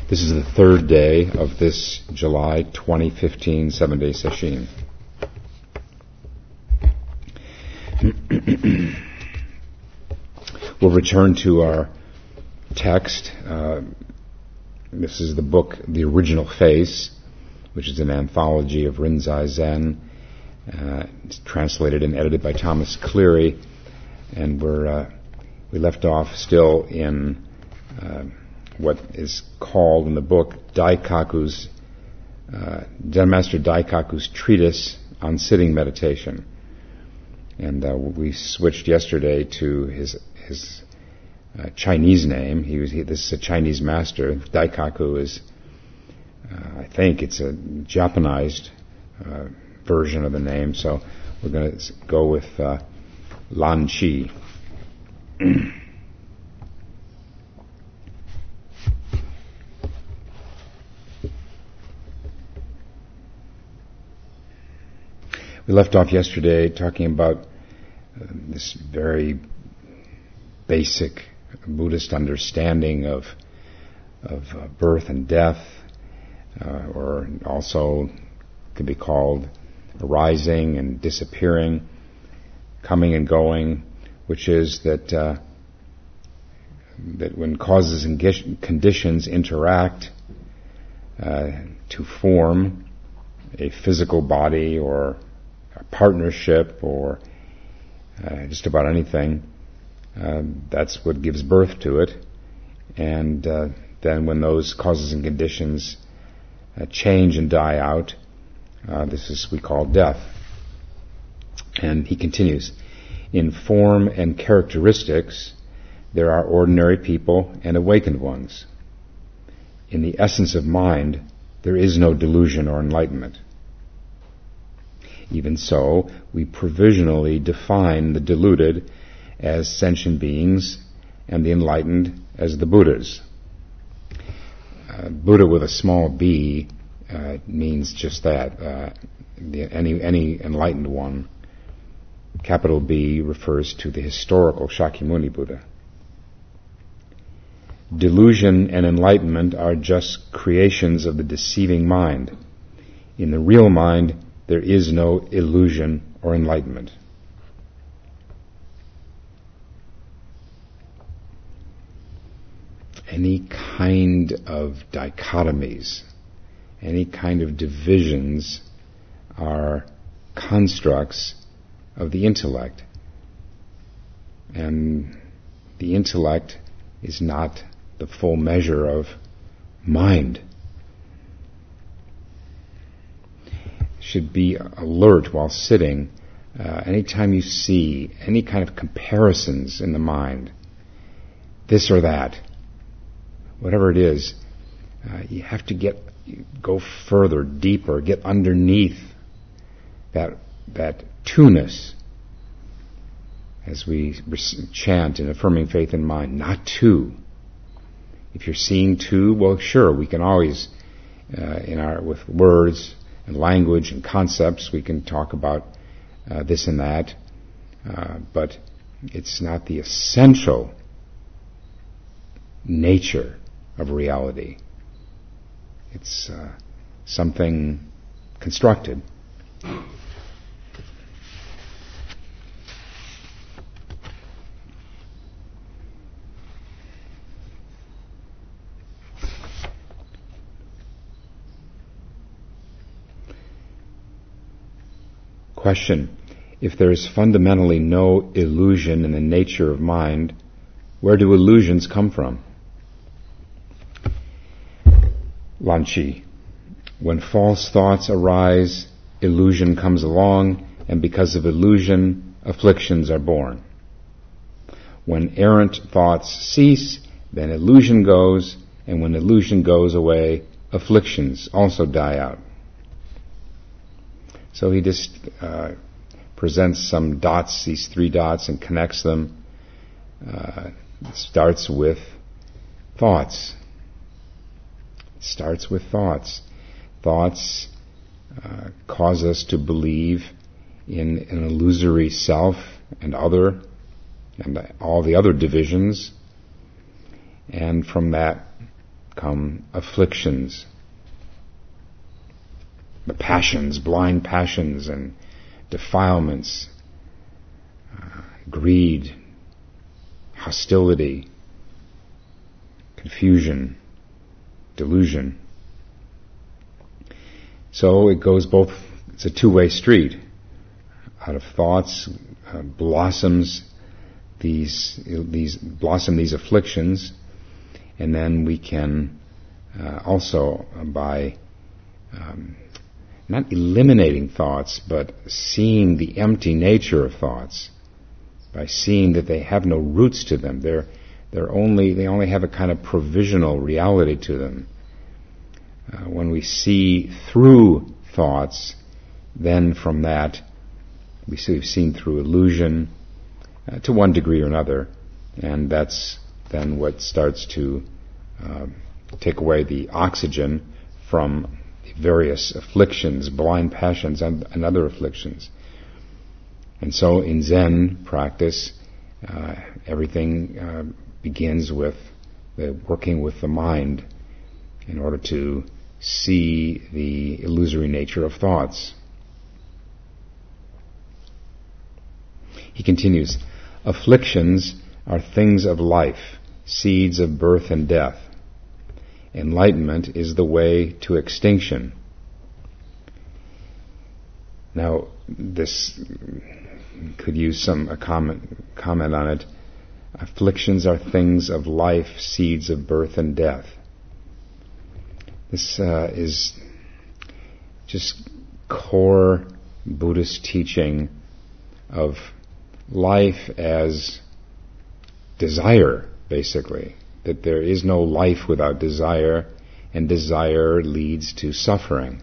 This is the third day of this July 2015 7-day session. We'll return to our text. This is the book, The Original Face, which is an anthology of Rinzai Zen. It's translated and edited by Thomas Cleary, and we left off still in what is called in the book Daikaku's Zen Master Daikaku's treatise on sitting meditation. And we switched yesterday to his Chinese name. This is a Chinese master. Daikaku is, I think it's a Japanized version of the name. So we're going to go with Lan Chi. We left off yesterday talking about this very basic Buddhist understanding of birth and death, or also could be called arising and disappearing, coming and going, which is that when causes and conditions interact to form a physical body or a partnership or just about anything, that's what gives birth to it. And then when those causes and conditions change and die out, this is we call death. And he continues, in form and characteristics, there are ordinary people and awakened ones. In the essence of mind, there is no delusion or enlightenment. Even so, we provisionally define the deluded as sentient beings and the enlightened as the Buddhas. Buddha with a small b means just that. Any enlightened one. Capital B refers to the historical Shakyamuni Buddha. Delusion and enlightenment are just creations of the deceiving mind. In the real mind, there is no illusion or enlightenment. Any kind of dichotomies, any kind of divisions are constructs of the intellect. And the intellect is not the full measure of mind. Should be alert while sitting. Anytime you see any kind of comparisons in the mind, this or that, whatever it is, you have to go further, deeper, get underneath that two-ness, as we chant in affirming faith in mind, not two. If you're seeing two, well, sure, we can always, with words and language and concepts, we can talk about this and that, but it's not the essential nature of reality. It's something constructed. Question: if there is fundamentally no illusion in the nature of mind, where do illusions come from? Lan Chi: when false thoughts arise, illusion comes along, and because of illusion, afflictions are born. When errant thoughts cease, then illusion goes, and when illusion goes away, afflictions also die out. So he just presents some dots, these 3 dots, and connects them. Starts with thoughts. Starts with thoughts. Thoughts cause us to believe in an illusory self and other, and all the other divisions. And from that come afflictions, the passions, blind passions and defilements, greed, hostility, confusion, delusion. So it goes both, it's a two-way street. Out of thoughts blossom these afflictions, and then we can also, by not eliminating thoughts, but seeing the empty nature of thoughts, by seeing that they have no roots to them. They only have a kind of provisional reality to them. When we see through thoughts, then from that we've seen through illusion to one degree or another, and that's then what starts to take away the oxygen from various afflictions, blind passions, and other afflictions. And so in Zen practice, everything begins with working with the mind in order to see the illusory nature of thoughts. He continues, afflictions are things of life, seeds of birth and death. Enlightenment is the way to extinction. Now, this could use a comment on it. Afflictions are things of life, seeds of birth and death. This is just core Buddhist teaching of life as desire, basically. That there is no life without desire, and desire leads to suffering.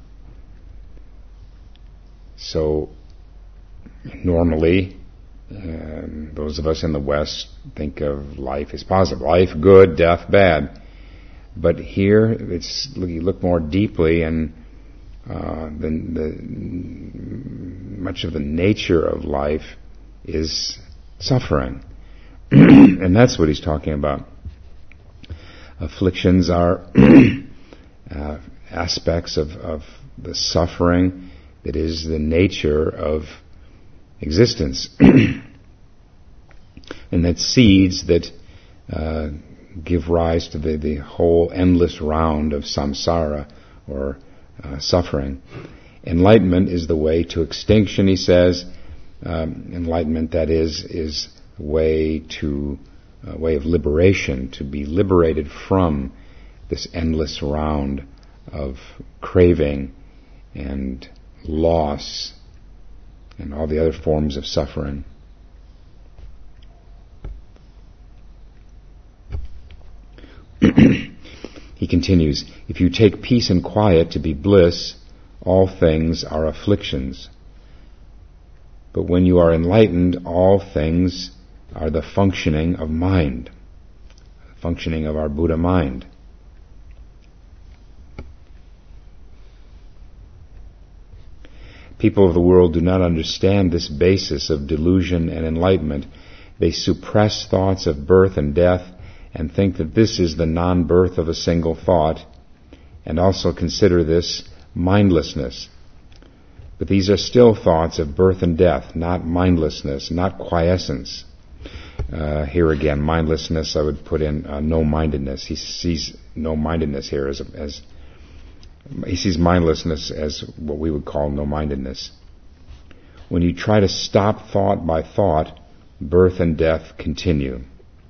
So, normally, those of us in the West think of life as positive. Life good, death bad. But here, you look more deeply, and much of the nature of life is suffering. And that's what he's talking about. Afflictions are aspects of the suffering that is the nature of existence. And that seeds that give rise to the whole endless round of samsara, or suffering. Enlightenment is the way to extinction, he says. Enlightenment, that is a way of liberation, to be liberated from this endless round of craving and loss and all the other forms of suffering. He continues, if you take peace and quiet to be bliss, all things are afflictions. But when you are enlightened, all things are the functioning of mind, the functioning of our Buddha mind. People of the world do not understand this basis of delusion and enlightenment. They suppress thoughts of birth and death and think that this is the non-birth of a single thought, and also consider this mindlessness. But these are still thoughts of birth and death, not mindlessness, not quiescence. Here again, mindlessness, I would put in no-mindedness. He sees no-mindedness here as he sees mindlessness as what we would call no-mindedness. When you try to stop thought by thought, birth and death continue.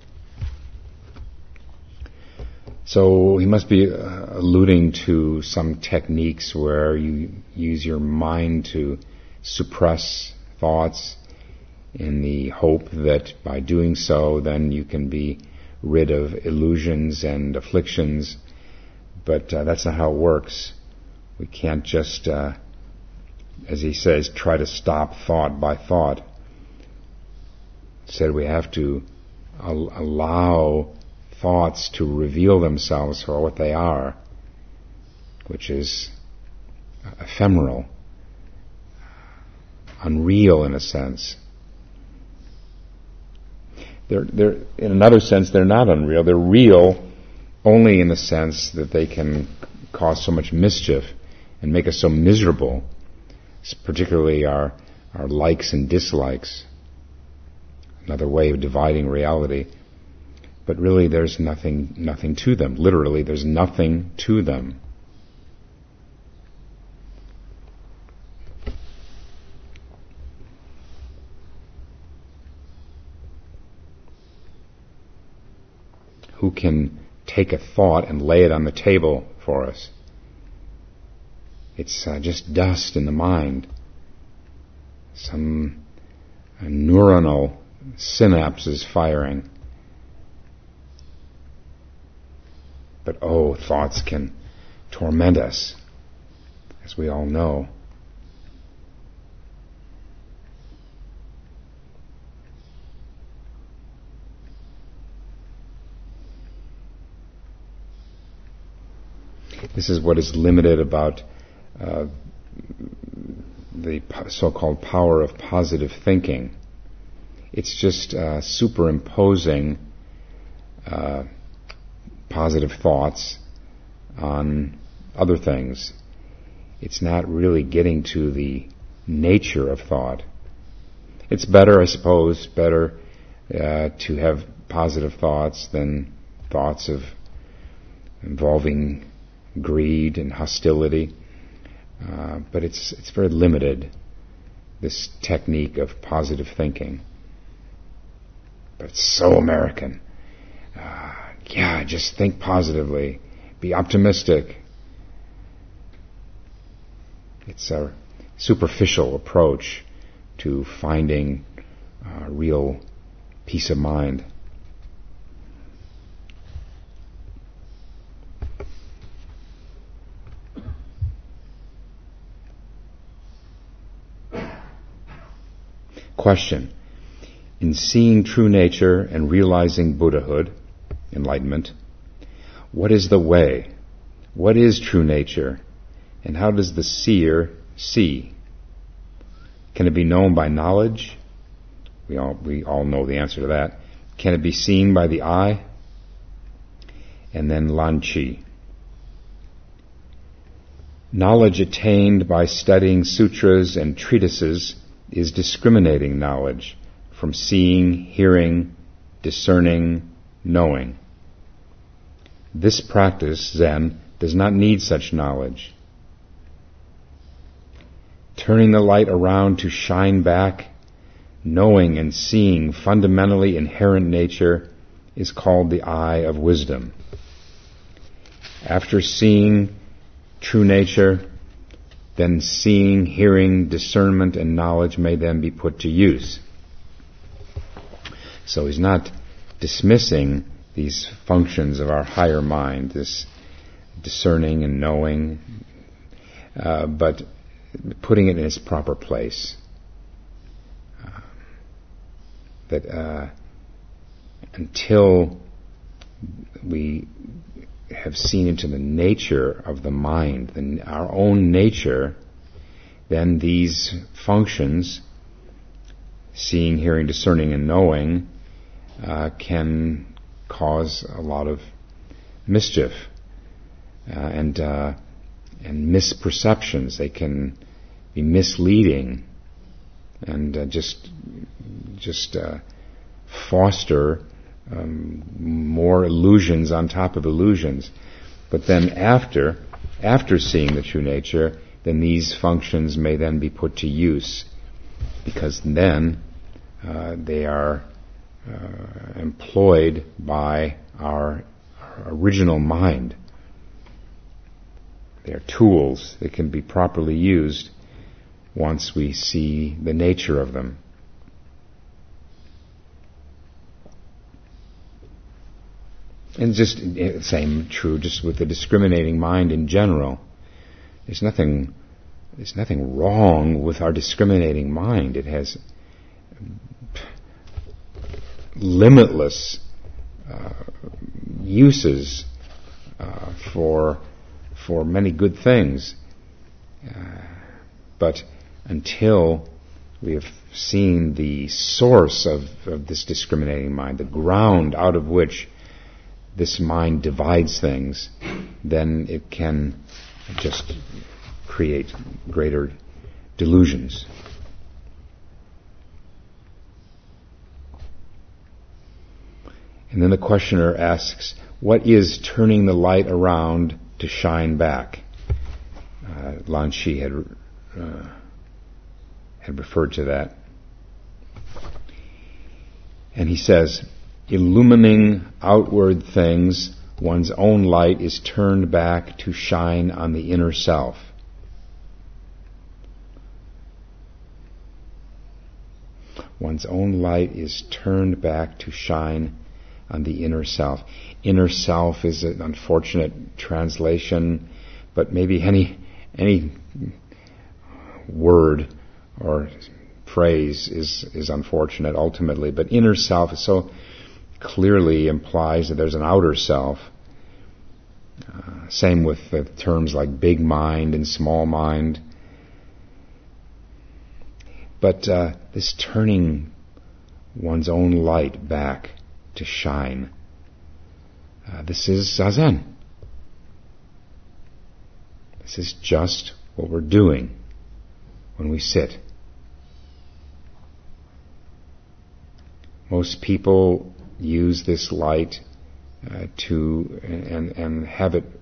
So he must be alluding to some techniques where you use your mind to suppress thoughts in the hope that by doing so then you can be rid of illusions and afflictions. But that's not how it works. We can't just, as he says, try to stop thought by thought. Instead, we have to allow thoughts to reveal themselves for what they are, which is ephemeral, unreal in a sense. They're in another sense, they're not unreal. They're real only in the sense that they can cause so much mischief and make us so miserable, particularly our likes and dislikes, another way of dividing reality. But really there's nothing to them. Literally, there's nothing to them. Who can take a thought and lay it on the table for us? It's just dust in the mind. Some neuronal synapse is firing. But thoughts can torment us, as we all know. This is what is limited about the so-called power of positive thinking. It's just superimposing positive thoughts on other things. It's not really getting to the nature of thought. It's better, I suppose, to have positive thoughts than thoughts involving greed and hostility. But it's very limited, this technique of positive thinking. But it's so American. Just think positively. Be optimistic. It's a superficial approach to finding real peace of mind. Question. In seeing true nature and realizing Buddhahood, enlightenment, what is the way? What is true nature? And how does the seer see? Can it be known by knowledge? We all know the answer to that. Can it be seen by the eye? And then Lanchi. Knowledge attained by studying sutras and treatises is discriminating knowledge from seeing, hearing, discerning, knowing. This practice, Zen, does not need such knowledge. Turning the light around to shine back, knowing and seeing fundamentally inherent nature is called the eye of wisdom. After seeing true nature, then seeing, hearing, discernment, and knowledge may then be put to use. So he's not dismissing these functions of our higher mind, this discerning and knowing, but putting it in its proper place. That until we have seen into the nature of the mind, our own nature, then these functions, seeing, hearing, discerning, and knowing, can cause a lot of mischief and misperceptions. They can be misleading and just foster more illusions on top of illusions. But then after seeing the true nature, then these functions may then be put to use, because then they are employed by our original mind. They are tools that can be properly used once we see the nature of them. And just same true just with the discriminating mind in general. There's nothing wrong with our discriminating mind. It has limitless uses for many good things. But until we have seen the source of this discriminating mind, the ground out of which this mind divides things, then it can just create greater delusions. And then the questioner asks, what is turning the light around to shine back? Lan Shi had referred to that. And he says, illumining outward things, one's own light is turned back to shine on the inner self. One's own light is turned back to shine on the inner self. Inner self is an unfortunate translation, but maybe any word or phrase is unfortunate ultimately, but inner self so clearly implies that there's an outer self. Same with the terms like big mind and small mind. But this turning one's own light back to shine, this is Zazen. This is just what we're doing when we sit. Most people use this light and have it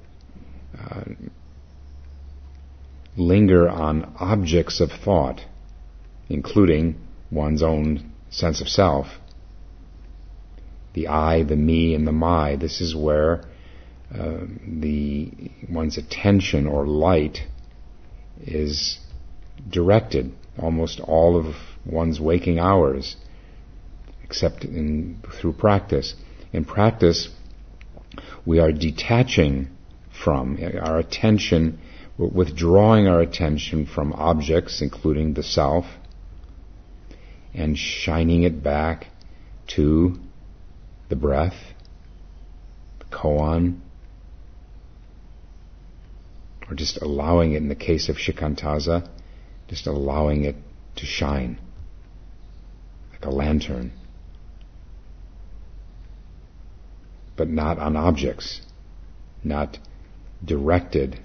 linger on objects of thought, including one's own sense of self. The I, the me, and the my. This is where one's attention or light is directed almost all of one's waking hours, except through practice. In practice, we are detaching from our attention, withdrawing our attention from objects, including the self, and shining it back to the breath, the koan, or just allowing it, in the case of shikantaza, just allowing it to shine like a lantern, but not on objects, not directed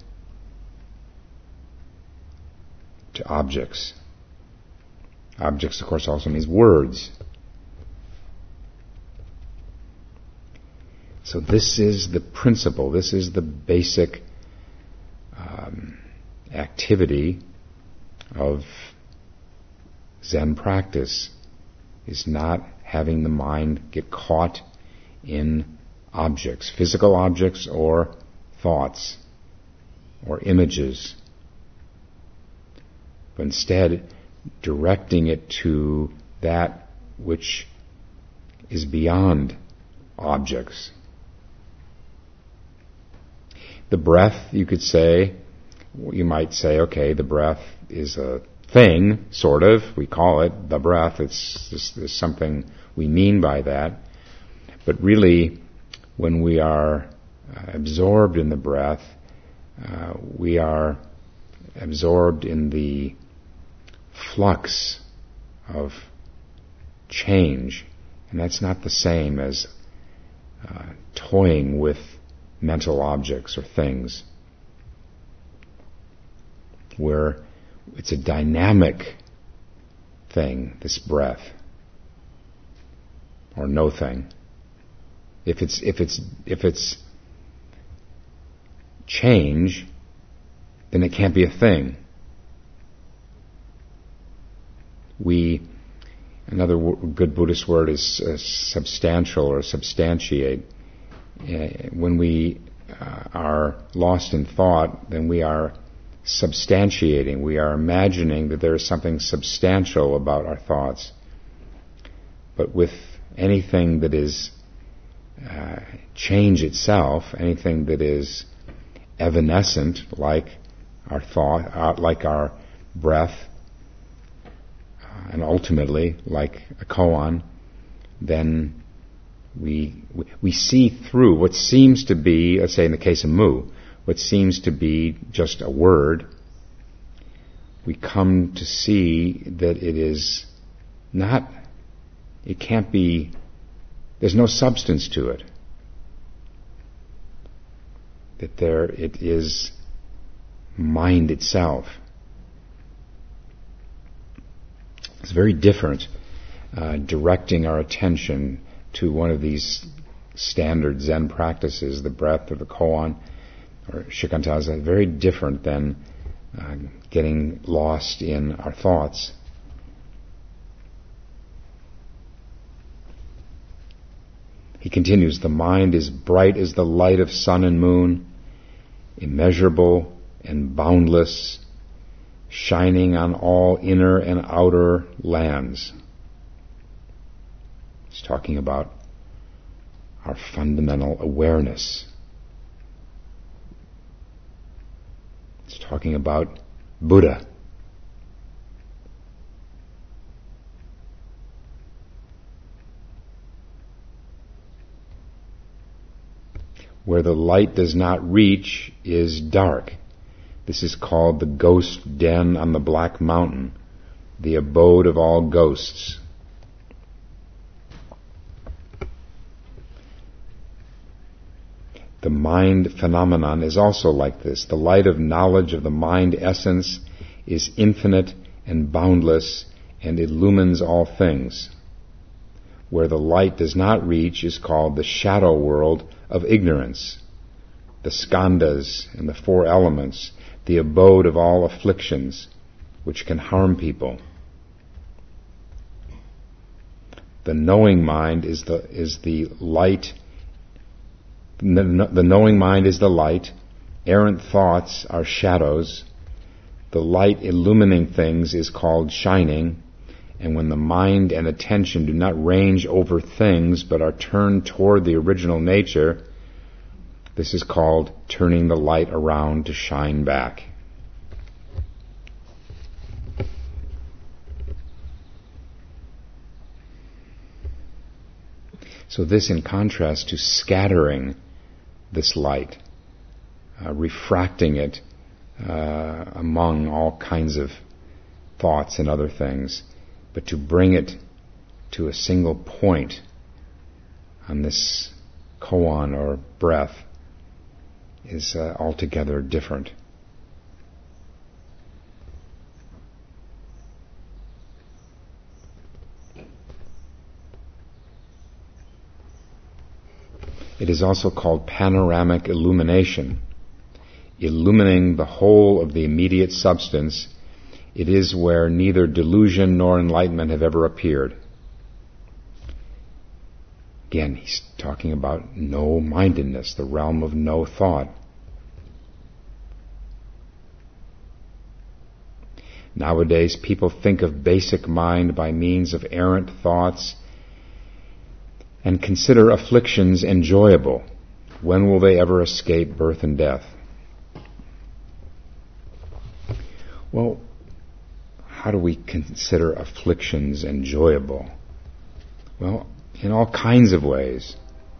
to objects. Objects, of course, also means words. So this is the principle, this is the basic activity of Zen practice, is not having the mind get caught in objects, physical objects or thoughts or images, but instead directing it to that which is beyond objects. The breath, you might say, okay, the breath is a thing, sort of. We call it the breath. There's something we mean by that. But really, when we are absorbed in the breath, we are absorbed in the flux of change. And that's not the same as toying with mental objects or things, where it's a dynamic thing, this breath, or no thing. If it's change, then it can't be a thing. Another good Buddhist word is substantial or substantiate. When we are lost in thought, then we are substantiating. We are imagining that there is something substantial about our thoughts. But with anything that is change itself, anything that is evanescent, like our thought, like our breath, and ultimately like a koan, then we see through what seems to be, let's say in the case of mu, what seems to be just a word. We come to see that it is not, it can't be, there's no substance to it. that it is mind itself. It's very different directing our attention to one of these standard Zen practices, the breath or the koan or shikantaza, very different than getting lost in our thoughts. He continues, the mind is bright as the light of sun and moon, immeasurable and boundless, shining on all inner and outer lands. He's talking about our fundamental awareness. He's talking about Buddha. Where the light does not reach is dark. This is called the ghost den on the Black Mountain, the abode of all ghosts. The mind phenomenon is also like this. The light of knowledge of the mind essence is infinite and boundless and illumines all things. Where the light does not reach is called the shadow world of ignorance, the skandhas and the four elements, the abode of all afflictions which can harm people. The knowing mind is the light. The knowing mind is the light. Errant thoughts are shadows. The light illumining things is called shining. And when the mind and attention do not range over things but are turned toward the original nature, this is called turning the light around to shine back. So this in contrast to scattering this light, refracting it among all kinds of thoughts and other things, but to bring it to a single point on this koan or breath is altogether different. It is also called panoramic illumination, illumining the whole of the immediate substance. It is where neither delusion nor enlightenment have ever appeared. Again, he's talking about no-mindedness, the realm of no thought. Nowadays, people think of basic mind by means of errant thoughts and consider afflictions enjoyable. When will they ever escape birth and death? Well, how do we consider afflictions enjoyable? Well, in all kinds of ways.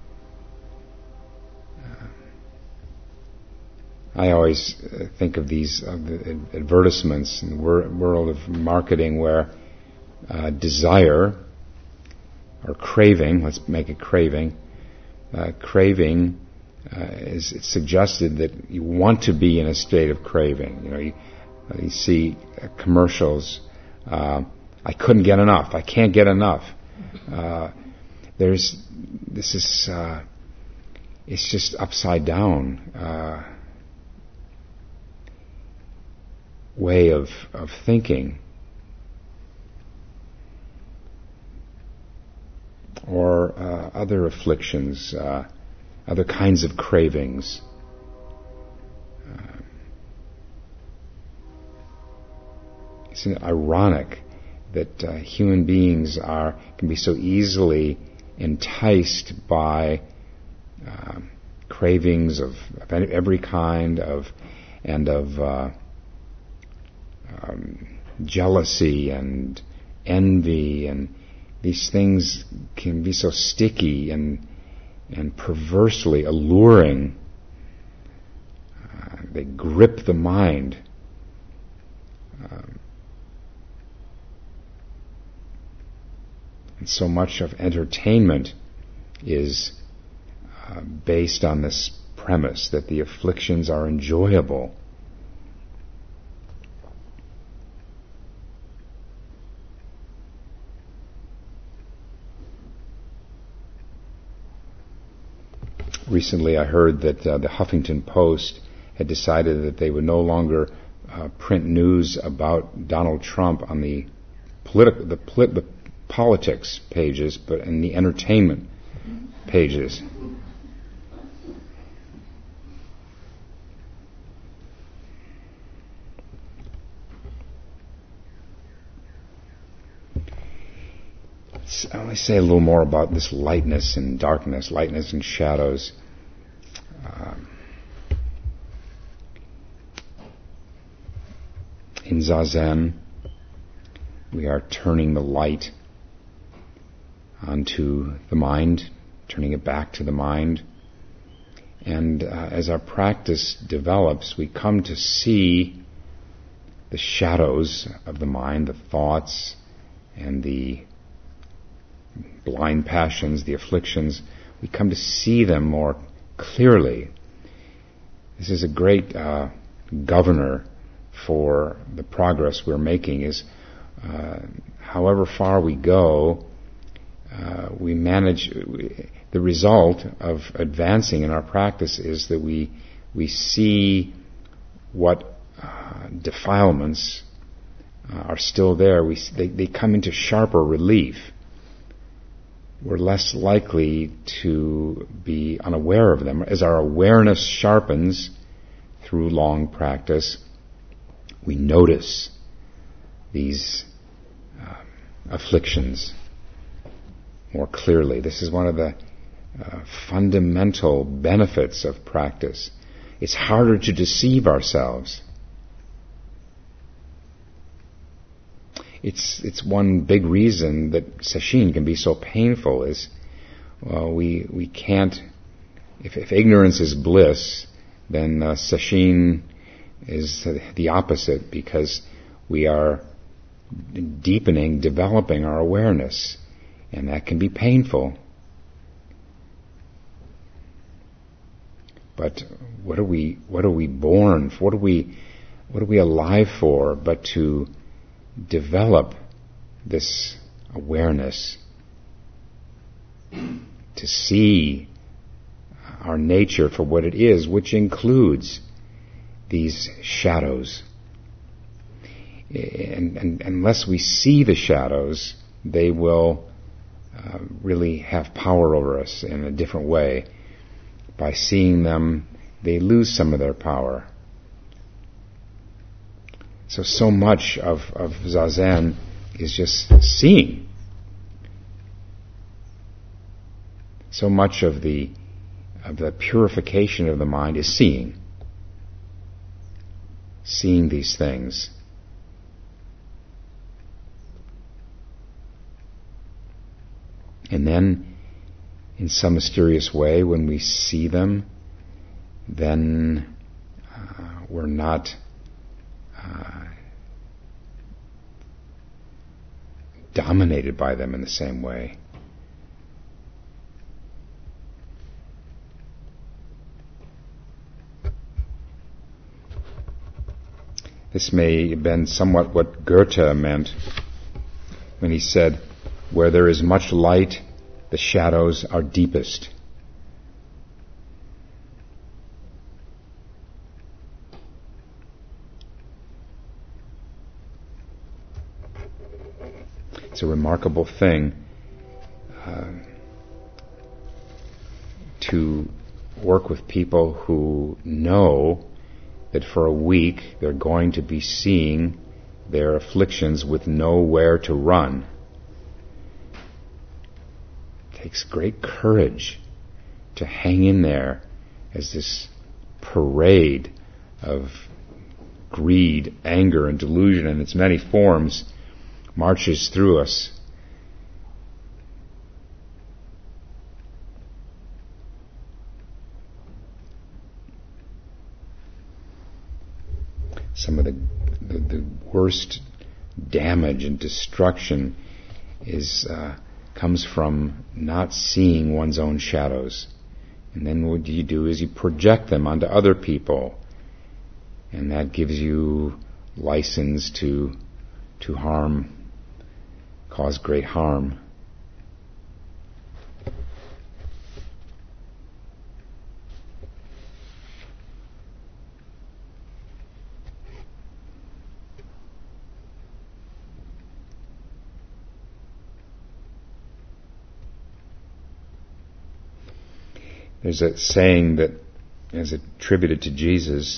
I always think of these advertisements in the world of marketing where desire or craving, let's make it craving, craving is suggested that you want to be in a state of craving. You know, you see commercials, I couldn't get enough, I can't get enough. It's just upside down way of thinking. Or other afflictions, other kinds of cravings. It's ironic that human beings can be so easily enticed by cravings of every kind of jealousy and envy, and these things can be so sticky and perversely alluring. They grip the mind. And so much of entertainment is based on this premise that the afflictions are enjoyable. Recently I heard that the Huffington Post had decided that they would no longer print news about Donald Trump on the politics pages, but in the entertainment pages. I want to say a little more about this lightness and darkness, lightness and shadows. In Zazen, we are turning the light onto the mind, turning it back to the mind. And as our practice develops, we come to see the shadows of the mind, the thoughts and the blind passions, the afflictions. We come to see them more clearly. This is a great governor for the progress we're making, is however far we go, we manage. The result of advancing in our practice is that we see what defilements are still there. They come into sharper relief. We're less likely to be unaware of them. As our awareness sharpens through long practice, we notice these afflictions more clearly. This is one of the fundamental benefits of practice. It's harder to deceive ourselves. It's one big reason that sesshin can be so painful is we can't, if ignorance is bliss, then sesshin is the opposite, because we are deepening, developing our awareness, and that can be painful. But what are we born for? What are we alive for but to develop this awareness, to see our nature for what it is, which includes these shadows. And unless we see the shadows, they will really have power over us in a different way. By seeing them, they lose some of their power. So much of Zazen is just seeing. So much of the purification of the mind is seeing. Seeing these things. And then, in some mysterious way, when we see them, then we're not dominated by them in the same way. This may have been somewhat what Goethe meant when he said, "Where there is much light, the shadows are deepest." It's a remarkable thing to work with people who know that for a week they're going to be seeing their afflictions with nowhere to run. It takes great courage to hang in there as this parade of greed, anger, and delusion in its many forms marches through us. Some of the worst damage and destruction comes from not seeing one's own shadows And then what you do is you project them onto other people. And that gives you license to harm, cause great harm. There's a saying that is attributed to Jesus,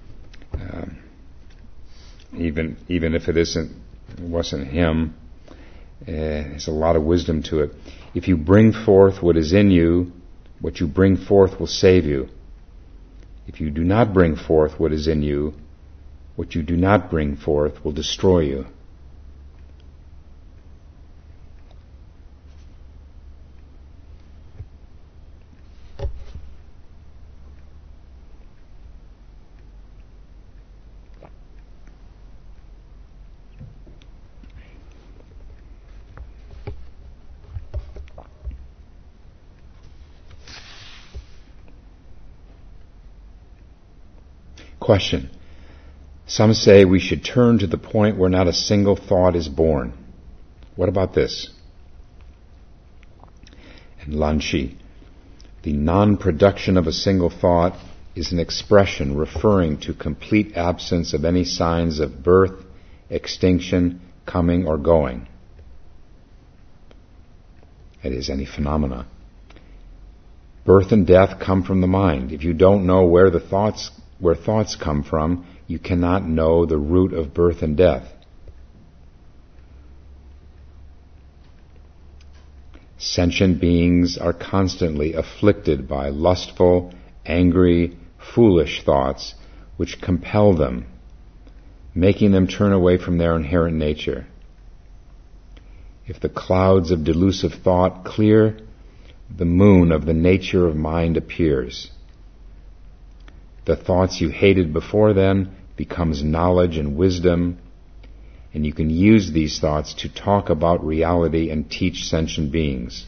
even if it wasn't him, there's a lot of wisdom to it. If you bring forth what is in you, what you bring forth will save you. If you do not bring forth what is in you, what you do not bring forth will destroy you. Question. Some say we should turn to the point where not a single thought is born. What about this? And Lanchi. The non-production of a single thought is an expression referring to complete absence of any signs of birth, extinction, coming or going. That is, any phenomena. Birth and death come from the mind. If you don't know where thoughts come from, you cannot know the root of birth and death. Sentient beings are constantly afflicted by lustful, angry, foolish thoughts which compel them, making them turn away from their inherent nature. If the clouds of delusive thought clear, the moon of the nature of mind appears. The thoughts you hated before then becomes knowledge and wisdom, and you can use these thoughts to talk about reality and teach sentient beings.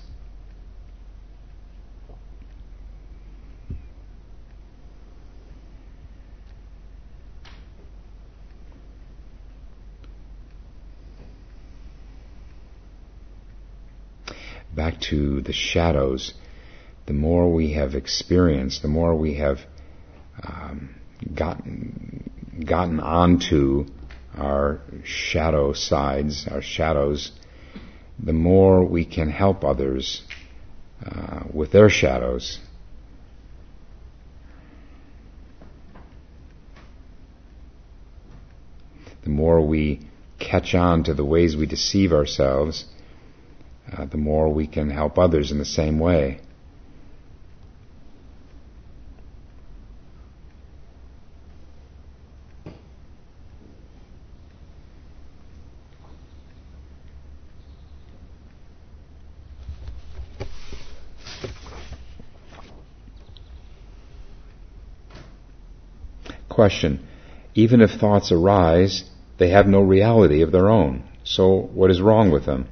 Back to the shadows. The more we have experienced, the more we have gotten onto our shadow sides, our shadows, the more we can help others with their shadows. The more we catch on to the ways we deceive ourselves, the more we can help others in the same way. Question. Even if thoughts arise, they have no reality of their own. So what is wrong with them?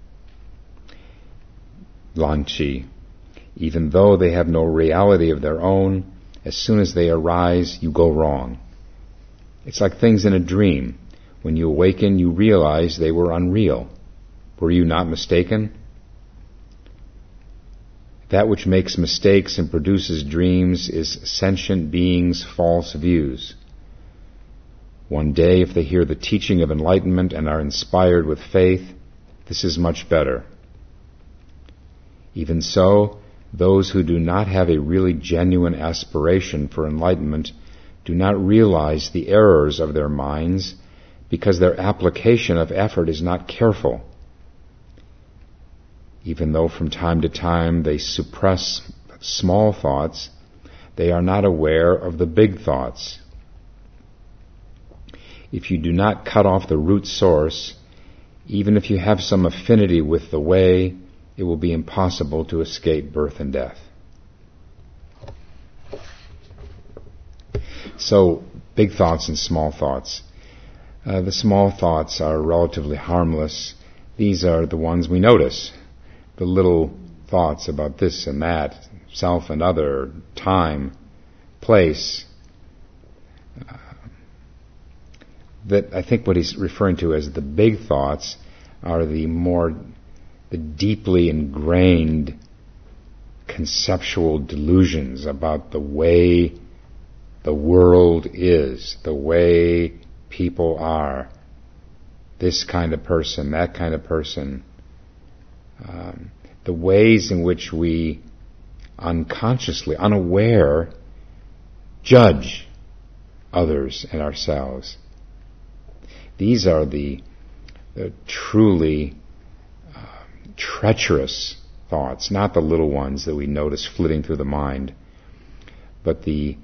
Lanchi. Even though they have no reality of their own, as soon as they arise, you go wrong. It's like things in a dream. When you awaken, you realize they were unreal. Were you not mistaken? That which makes mistakes and produces dreams is sentient beings' false views. One day, if they hear the teaching of enlightenment and are inspired with faith, this is much better. Even so, those who do not have a really genuine aspiration for enlightenment do not realize the errors of their minds because their application of effort is not careful. Even though from time to time they suppress small thoughts, they are not aware of the big thoughts. If you do not cut off the root source, even if you have some affinity with the way, it will be impossible to escape birth and death. So, big thoughts and small thoughts. The small thoughts are relatively harmless. These are the ones we notice. The little thoughts about this and that, self and other, time, place. That I think what he's referring to as the big thoughts are the deeply ingrained conceptual delusions about the way the world is, the way people are, this kind of person, that kind of person, the ways in which we unconsciously, unaware, judge others and ourselves. These are the truly treacherous thoughts, not the little ones that we notice flitting through the mind, but the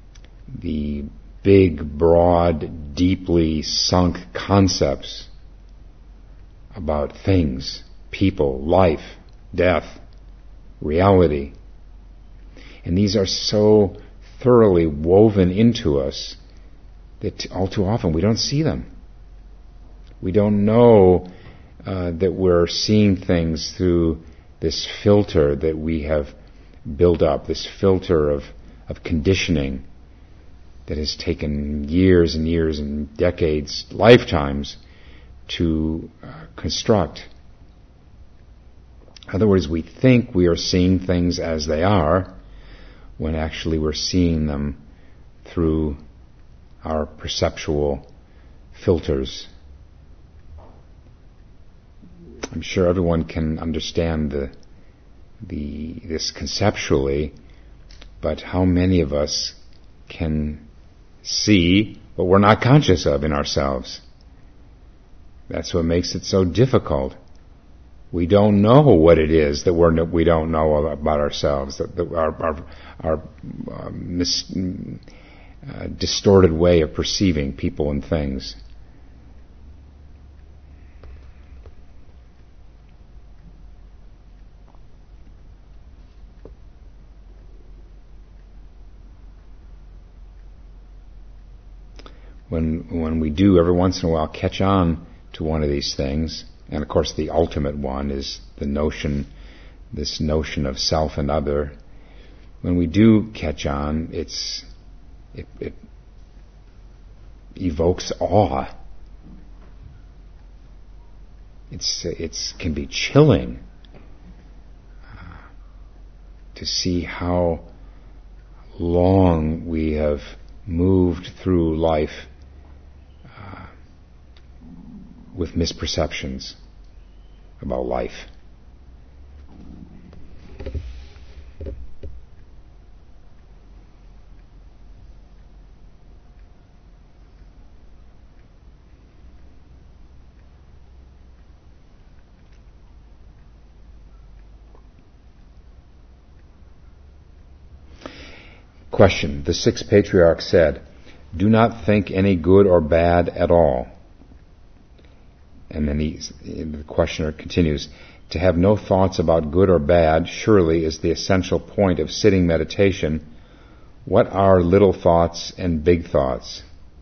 big, broad, deeply sunk concepts about things, people, life, death, reality. And these are so thoroughly woven into us that all too often we don't see them. We don't know that we're seeing things through this filter that we have built up, this filter of conditioning that has taken years and years and decades, lifetimes, to construct. In other words, we think we are seeing things as they are, when actually we're seeing them through our perceptual filters. I'm sure everyone can understand this conceptually, but how many of us can see what we're not conscious of in ourselves? That's what makes it so difficult. We don't know what it is that we don't know about ourselves, that our distorted way of perceiving people and things. When we do every once in a while catch on to one of these things, and of course the ultimate one is this notion of self and other. When we do catch on, it evokes awe. It can be chilling to see how long we have moved through life with misperceptions about life. Question. The sixth patriarch said, "Do not think any good or bad at all." And then the questioner continues, "To have no thoughts about good or bad surely is the essential point of sitting meditation. What are little thoughts and big thoughts?"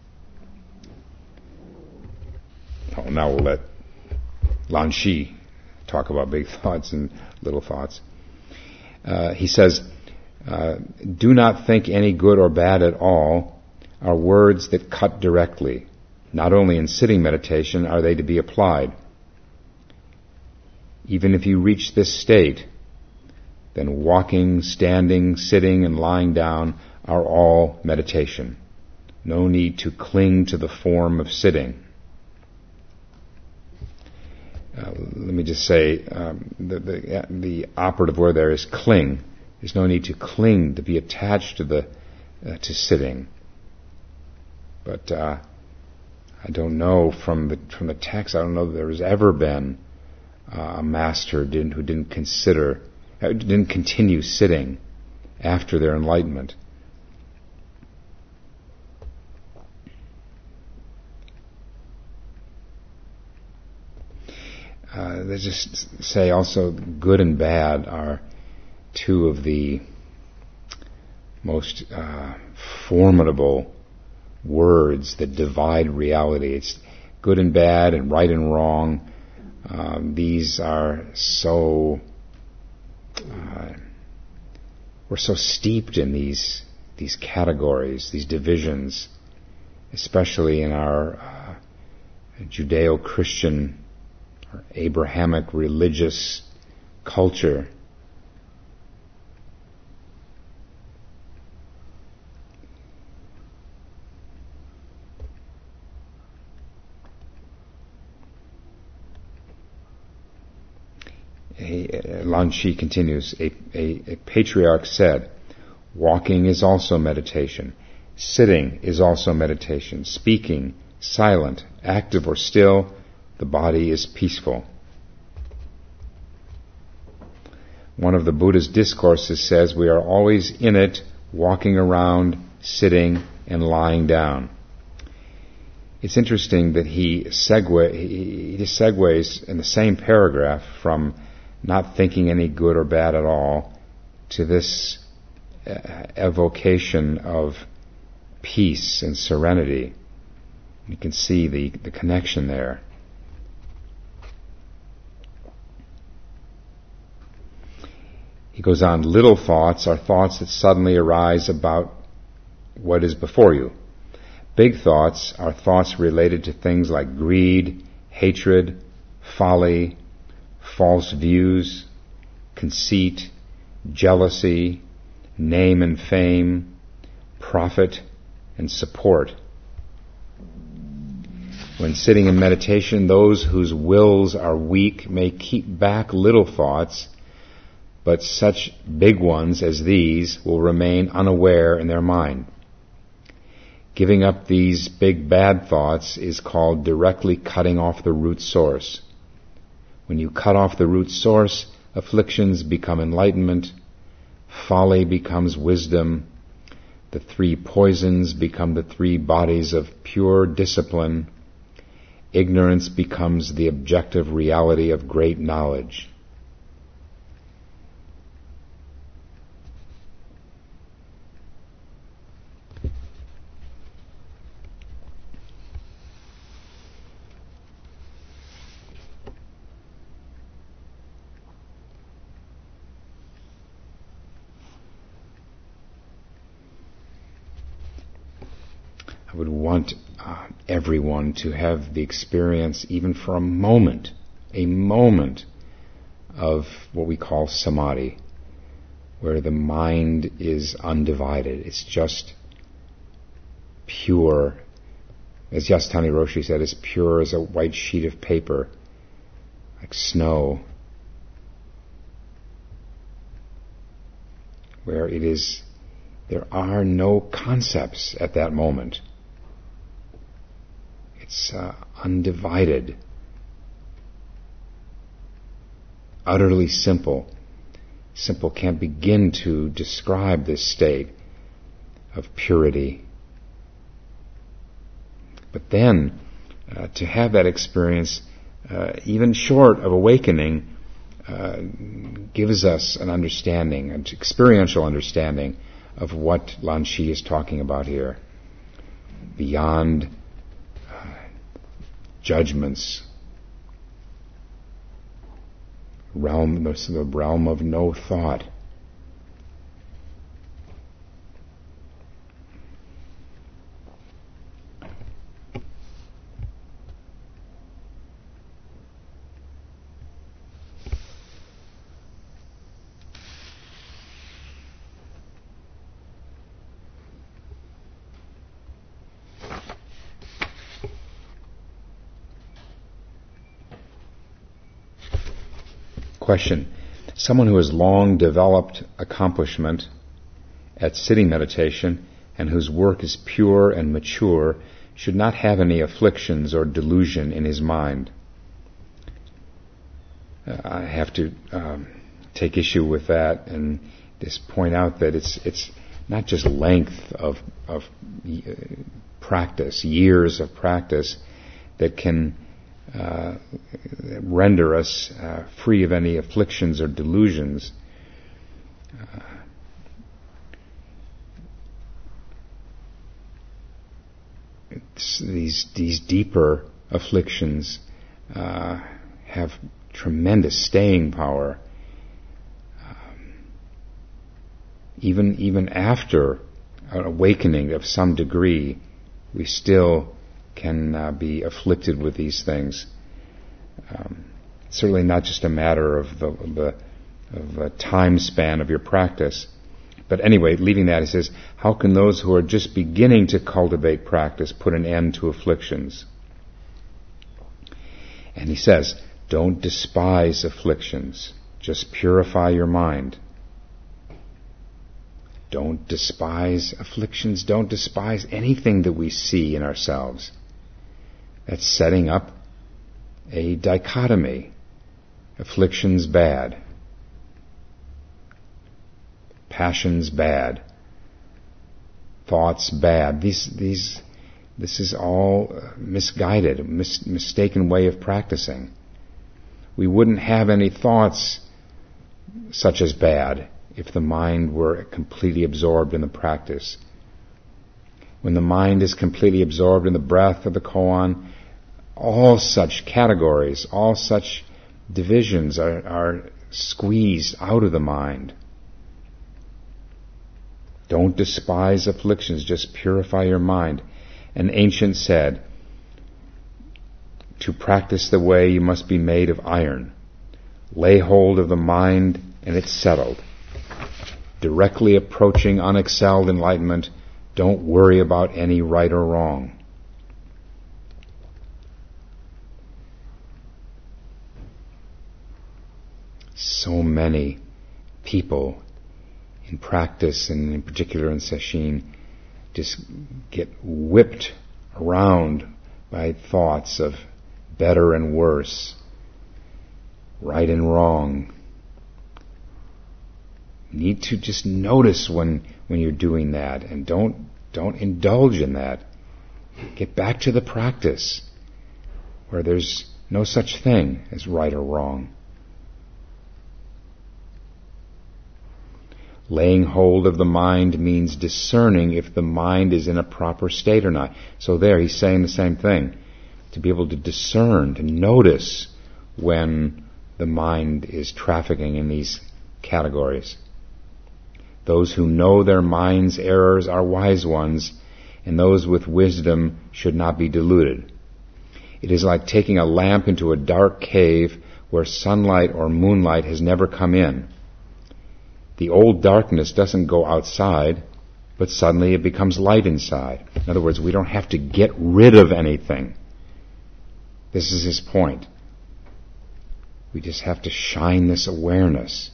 Oh, now we'll let Lan Shi talk about big thoughts and little thoughts. He says, "Do not think any good or bad at all are words that cut directly. Not only in sitting meditation are they to be applied. Even if you reach this state, then walking, standing, sitting, and lying down are all meditation. No need to cling to the form of sitting." Let me just say, the operative word there is cling. There's no need to cling, to be attached to sitting. But I don't know from the text. I don't know that there has ever been a master who didn't continue sitting after their enlightenment. They just say also good and bad are two of the most formidable words that divide reality. It's good and bad and right and wrong. These are so we're so steeped in these categories, these divisions, especially in our Judeo-Christian or Abrahamic religious culture. Lan Shi continues, a patriarch said, walking is also meditation, sitting is also meditation, speaking, silent, active or still, the body is peaceful. One of the Buddha's discourses says we are always in it, walking around, sitting, and lying down. It's interesting that he segues in the same paragraph from not thinking any good or bad at all to this evocation of peace and serenity. You can see the connection there. He goes on, little thoughts are thoughts that suddenly arise about what is before you. Big thoughts are thoughts related to things like greed, hatred, folly, false views, conceit, jealousy, name and fame, profit, and support. When sitting in meditation, those whose wills are weak may keep back little thoughts, but such big ones as these will remain unaware in their mind. Giving up these big bad thoughts is called directly cutting off the root source. When you cut off the root source, afflictions become enlightenment, folly becomes wisdom, the three poisons become the three bodies of pure discipline, ignorance becomes the objective reality of great knowledge. I would want everyone to have the experience, even for a moment of what we call samadhi, where the mind is undivided. It's just pure. As Yasutani Roshi said, as pure as a white sheet of paper, like snow, where it is, there are no concepts at that moment. It's undivided, utterly simple. Simple can't begin to describe this state of purity. But then, to have that experience, even short of awakening, gives us an understanding, an experiential understanding of what Lan Shi is talking about here. Beyond judgments, the realm of no thought. Question. Someone who has long developed accomplishment at sitting meditation and whose work is pure and mature should not have any afflictions or delusion in his mind. I have to take issue with that and just point out that it's not just length of practice, years of practice, that can render us free of any afflictions or delusions. These deeper afflictions have tremendous staying power. even after an awakening of some degree, we still can be afflicted with these things. Certainly not just a matter of the time span of your practice. But anyway, leaving that, he says, how can those who are just beginning to cultivate practice put an end to afflictions? And he says, don't despise afflictions. Just purify your mind. Don't despise afflictions. Don't despise anything that we see in ourselves. That's setting up a dichotomy. Afflictions bad. Passions bad. Thoughts bad. This is all misguided, mistaken way of practicing. We wouldn't have any thoughts such as bad if the mind were completely absorbed in the practice. When the mind is completely absorbed in the breath or the koan, all such categories, all such divisions are squeezed out of the mind. Don't despise afflictions, just purify your mind. An ancient said, to practice the way you must be made of iron. Lay hold of the mind and it's settled. Directly approaching unexcelled enlightenment, don't worry about any right or wrong. So many people in practice, and in particular in sesshin, just get whipped around by thoughts of better and worse, right and wrong. You need to just notice when you're doing that, and don't indulge in that. Get back to the practice where there's no such thing as right or wrong. Laying hold of the mind means discerning if the mind is in a proper state or not. So there, he's saying the same thing. To be able to discern, to notice when the mind is trafficking in these categories. Those who know their mind's errors are wise ones, and those with wisdom should not be deluded. It is like taking a lamp into a dark cave where sunlight or moonlight has never come in. The old darkness doesn't go outside, but suddenly it becomes light inside. In other words, we don't have to get rid of anything. This is his point. We just have to shine this awareness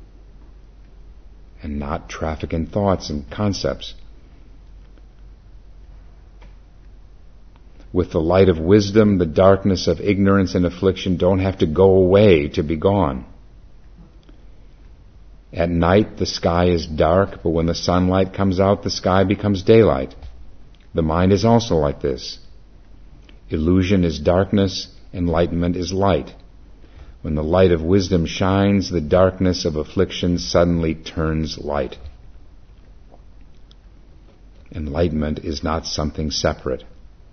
and not traffic in thoughts and concepts. With the light of wisdom, the darkness of ignorance and affliction don't have to go away to be gone. At night, the sky is dark, but when the sunlight comes out, the sky becomes daylight. The mind is also like this. Illusion is darkness, enlightenment is light. When the light of wisdom shines, the darkness of affliction suddenly turns light. Enlightenment is not something separate.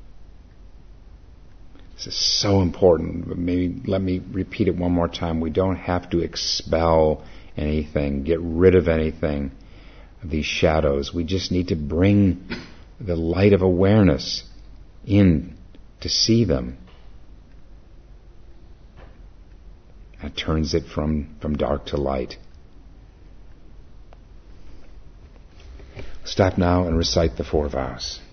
This is so important. Maybe let me repeat it one more time. We don't have to expel anything, get rid of anything, of these shadows. We just need to bring the light of awareness in to see them. That turns it from dark to light. Stop now and recite the 4 vows.